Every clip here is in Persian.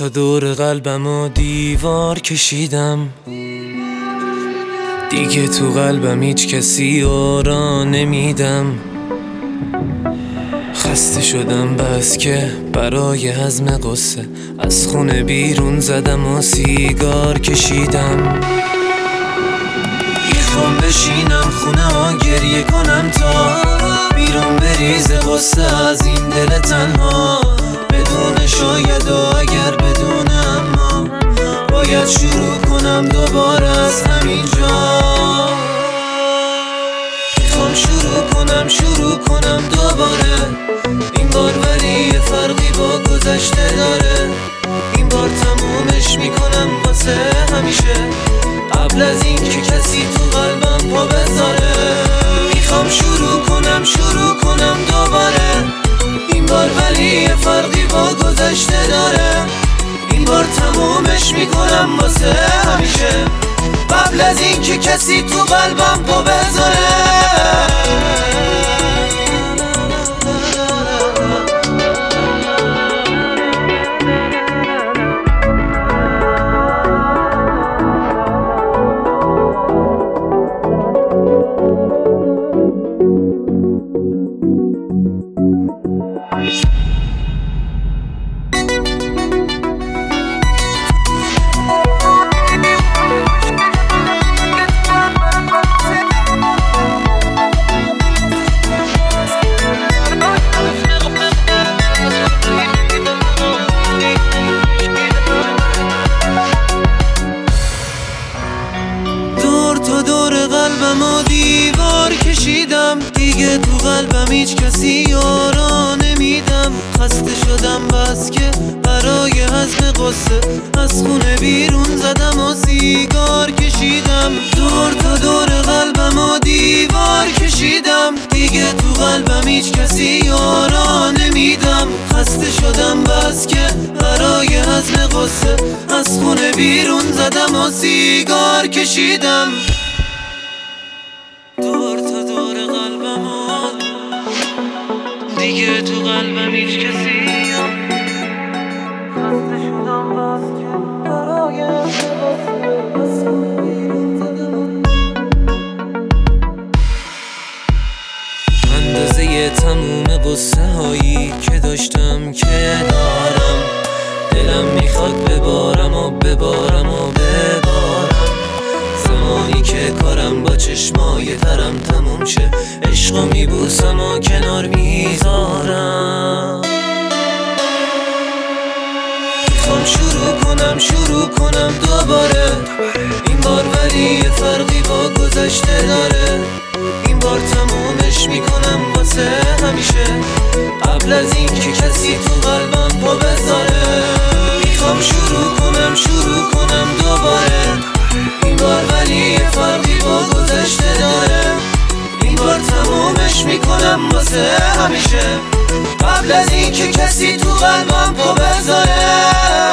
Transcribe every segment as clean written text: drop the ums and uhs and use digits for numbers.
تا دور قلبمو دیوار کشیدم، دیگه تو قلبم هیچ کسی را نمیدم. خسته شدم بس که برای هضم قصه از خونه بیرون زدم و سیگار کشیدم. میخوام بشینم خونه ها گریه کنم تا بیرون بریزه قصه از این دل تنها، بدون شاید و اگر بدون اما باید شروع کنم دوباره از همین جا. میخوام شروع کنم دوباره، این بار ولی یه فرقی با گذشته داره. این بار تمومش میکنم واسه همیشه قبل از این که کسی تو قلبم پا بذاره. میخوام شروع کنم دوباره، این بار ولی یه فرقی با گذشته داره. این بار تمومش میکنم واسه همیشه قبل از این که کسی تو قلبم پا بذاره. دور قلبم و دیوار کشیدم، دیگه تو قلبم هیچ کسی را نمیدم. خسته شدم بس که برای هضم قصه از خونه بیرون زدم و سیگار کشیدم. دور قلبم و دیوار کشیدم، دیگه تو قلبم هیچ کسی را نمیدم. خسته شدم بس که برای هضم قصه از خونه بیرون زدم و سیگار کشیدم. دور قلبم و دیگه تو قلبم هیچ کسی خسته شدم بس که برای از خونه بیرون زدم. اندازه تموم قصه هایی که داشتم که دارم، دلم میخواد ببارم و زمانی که کارم با چشمای ترم تموم شه، عشقو میبوسم و کنار میذارم. میخوام شروع کنم دوباره، این بار ولی یه فرقی با گذشته داره. این بار تمومش میکنم واسه همیشه قبل از این که کسی تو قلبم پا بذاره. میخوام شروع کنم دوباره، این بار ولی یه فرقی با گذشته داره. این بار تمومش میکنم واسه همیشه قبل از این که کسی تو قلبم پا بذاره.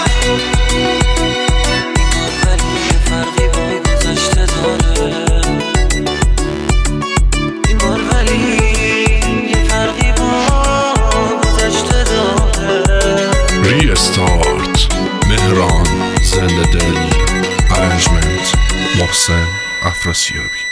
ریستارت مهران زنده دل، ارنجمنت محسن افراسیابی.